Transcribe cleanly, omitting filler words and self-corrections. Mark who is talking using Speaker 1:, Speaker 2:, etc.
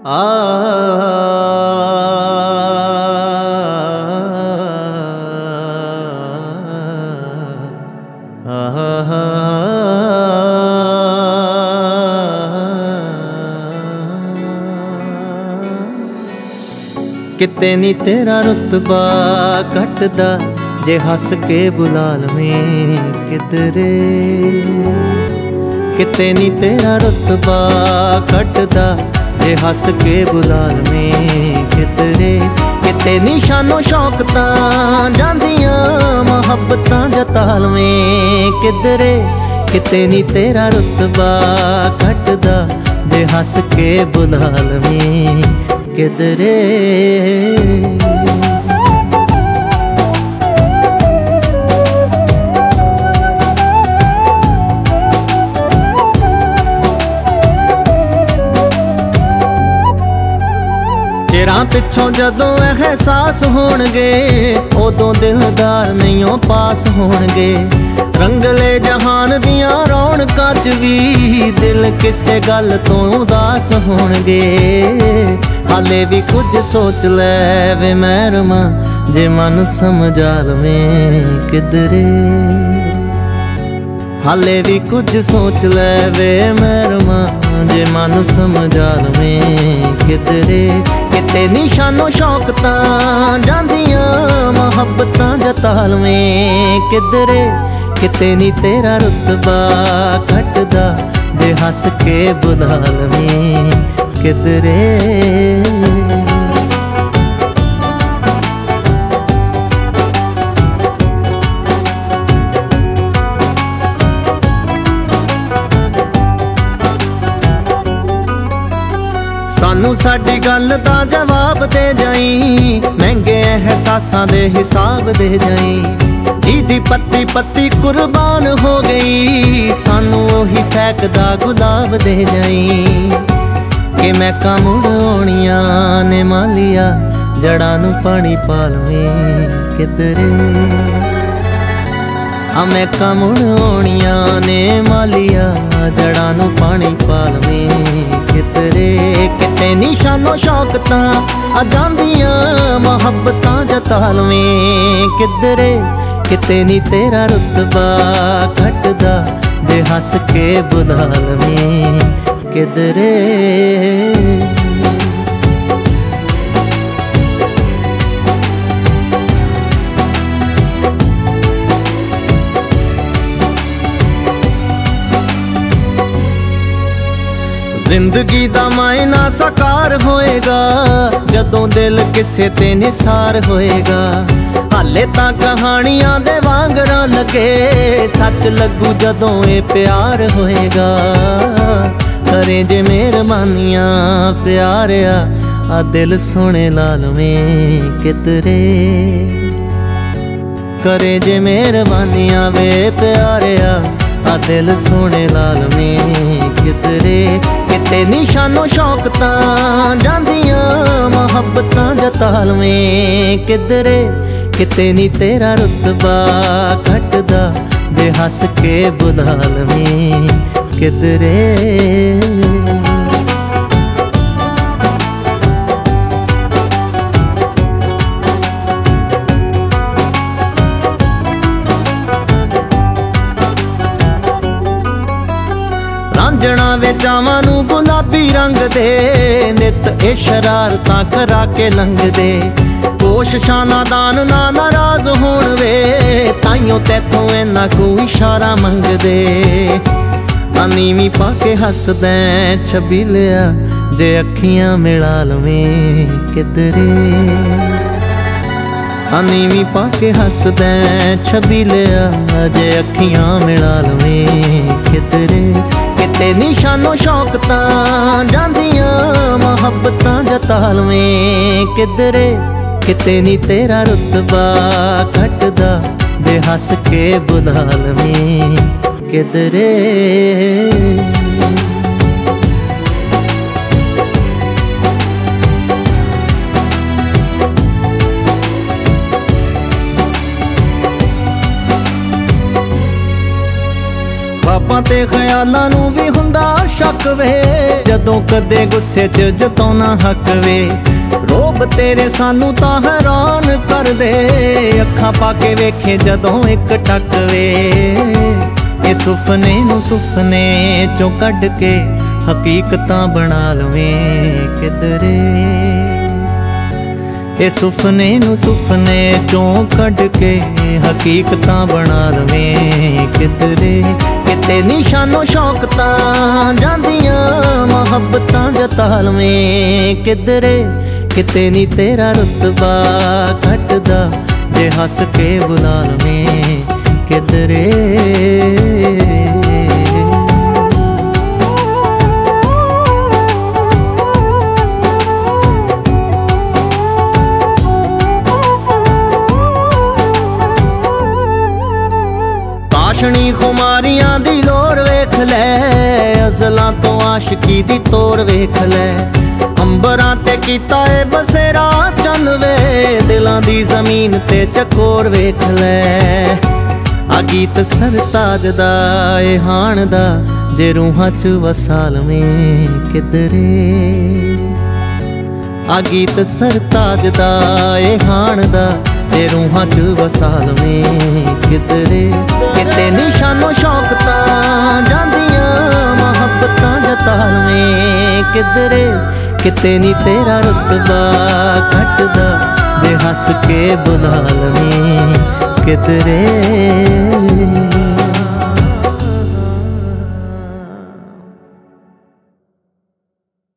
Speaker 1: किते नी तेरा रुतबा घटदा जे हस के बुला लवें किधरे। किते नी तेरा रुतबा घटदा जे हस के बुला लवें किधरे। किते नी शानो शौकतां जांदियां मुहब्बतां जता लवें किधरे। किते नी तेरा रुतबा घटदा जे हस के बुला लवें किधरे। चिरां पिछों जदों एहसास होणगे उदों दिलदार नहींओ पास होणगे। रंगले जहान दियां रौनकां च भी दिल किसे गल तो उदास होणगे। हाले भी कुछ सोच लै वे महरमा जे मन समझा लवें किधरे। हाले भी कुछ सोच लै वे महरमा जे मन समझा लवें किधरे। किते नी शानो शौकतां जांदियां मुहब्बतां जता लवें किधरे। किते नी तेरा रुतबा घटदा जे हस के बुला लवें किधरे। सानू साडी गल दा जवाब दे जाई, महंगे एहसासां दे हिसाब दे जाई। जिहदी पत्ती पत्ती कुर्बान हो गई सानू ओही सैकदा गुलाब दे जाई। कि मैं मुड़ आउणियां ने मालिया जड़ां नूं पानी पा लवें किधरे। मैं मुड़ आउणियां ने मालिया जड़ां नूं पानी पा लवें किधरे। किते नी शानो शौकतां आ जांदियां मुहब्बतां जता लवें किधरे। किते नी तेरा रुतबा घटदा जे हस के बुला लवें किधरे। जिंदगी दा मायना साकार होएगा जदों दिल किसे ते निसार होएगा। हाले तां कहानियां दे वांगरां लगे सच लगू जदों ए प्यार होएगा। करे जे मेहरबानियां प्यारिया आ दिल सोने ला लवें किधरे। करे जे मेहरबानियां वे प्यारिया आ दिल सोने ला लवें किधरे। किते नी शानो शौकतां जांदियां मुहब्बतां जता लवें किधरे। किते नी तेरा रुतबा घटदा जे हस के बुला लवें किधरे। रांझणा वे चावां नूं गुलाबी रंग दे नित ए शरारतां करा के लंघदे। कोशिशां नादान ना नाराज होण वे ताइयों तैथों इन्ना कोई इशारा मंगदे। नीवीं पा के हसदैं छबीलिया जे अखियां मिला लवें किधरे। नीवीं पा के हसदैं छबीलिया जे अखियां मिला लवें किधरे। किते नी शानो शौकतां जांदियां मुहब्बतां जता लवें किधरे। किते नी तेरा रुतबा घटदा जे हस के बुला लवें किधरे। ख्वाबां ਤੇ ਖਿਆਲਾਂ ਨੂੰ ਵੀ ਹੁੰਦਾ ਸ਼ੱਕ ਵੇ, ਜਦੋਂ ਕਦੇ ਗੁੱਸੇ 'ਚ ਜਤਾਉਣਾ ਹੱਕ ਵੇ। ਰੋਬ ਤੇਰੇ ਸਾਨੂੰ ਤਾਂ ਹੈਰਾਨ ਕਰਦੇ, ਅੱਖਾਂ ਪਾ ਕੇ ਵੇਖੇ ਜਦੋਂ ਇੱਕ ਟੱਕ ਵੇ। ਇਹ ਸੁਪਨੇ ਨੂੰ ਸੁਪਨੇ ਚੋਂ ਕੱਢ ਕੇ ਹਕੀਕਤਾਂ ਬਣਾ ਲਵੇਂ ਕਿਧਰੇ। ਇਹ ਸੁਪਨੇ ਨੂੰ ਸੁਪਨੇ ਚੋਂ ਕੱਢ ਕੇ ਹਕੀਕਤਾਂ ਬਣਾ ਲਵੇਂ ਕਿਧਰੇ। ਕਿਤੇ ਨਿਸ਼ਾਨੋ ਸ਼ੌਕ ਤਾਂ ਜਾਂਦੀਆਂ ਮੁਹੱਬਤਾਂ ਜਤਾ ਲਵੇਂ ਕਿਧਰੇ। ਕਿਤੇ ਨੀ ਤੇਰਾ ਰੁਤਬਾ ਘਟਦਾ ਜੇ ਹੱਸ ਕੇ ਬੁਲਾ ਲਵੇਂ ਕਿਧਰੇ। ਆਸ਼ਣੀ ਖੁਮਾਰੀਆਂ ਦੀ ਲੋਰ ਵੇਖ ਲੈ, ਅਜ਼ਲਾਂ ਤੋਂ ਆਸ਼ਕੀ ਦੀ ਤੋਰ ਵੇਖ ਲੈ। ਅੰਬਰਾਂ ਤੇ ਕੀਤਾ ਏ ਬਸੇਰਾ ਚੰਨ ਵੇ, ਦਿਲਾਂ ਦੀ ਜ਼ਮੀਨ ਤੇ ਚਕੋਰ ਵੇਖ ਲੈ। ਆ ਗੀਤ ਸਰਤਾਜ ਦਾ ਏ ਹਾਣ ਦਾ, ਜੇ ਰੂਹਾਂ 'ਚ ਵਸਾ ਲਵੇਂ ਕਿਧਰੇ। ਆ ਗੀਤ ਸਰਤਾਜ ਦਾ ਏ ਹਾਣ ਦਾ, ਜੇ ਰੂਹਾਂ 'ਚ ਵਸਾ ਲਵੇਂ ਕਿਧਰੇ। ਕਿਤੇ ਨਿਸ਼ਾਨੋ ਸ਼ੌਕ ਤਾਂ ਜਾਂਦੀਆਂ ਮੁਹੱਬਤਾਂ ਜਤਾ ਲਵੇਂ ਕਿਧਰੇ। ਕਿਤੇ ਨੀ ਤੇਰਾ ਰੁਤਬਾ ਘਟਦਾ ਜੇ ਹੱਸ ਕੇ ਬੁਲਾ ਲਵੇਂ ਕਿਧਰੇ।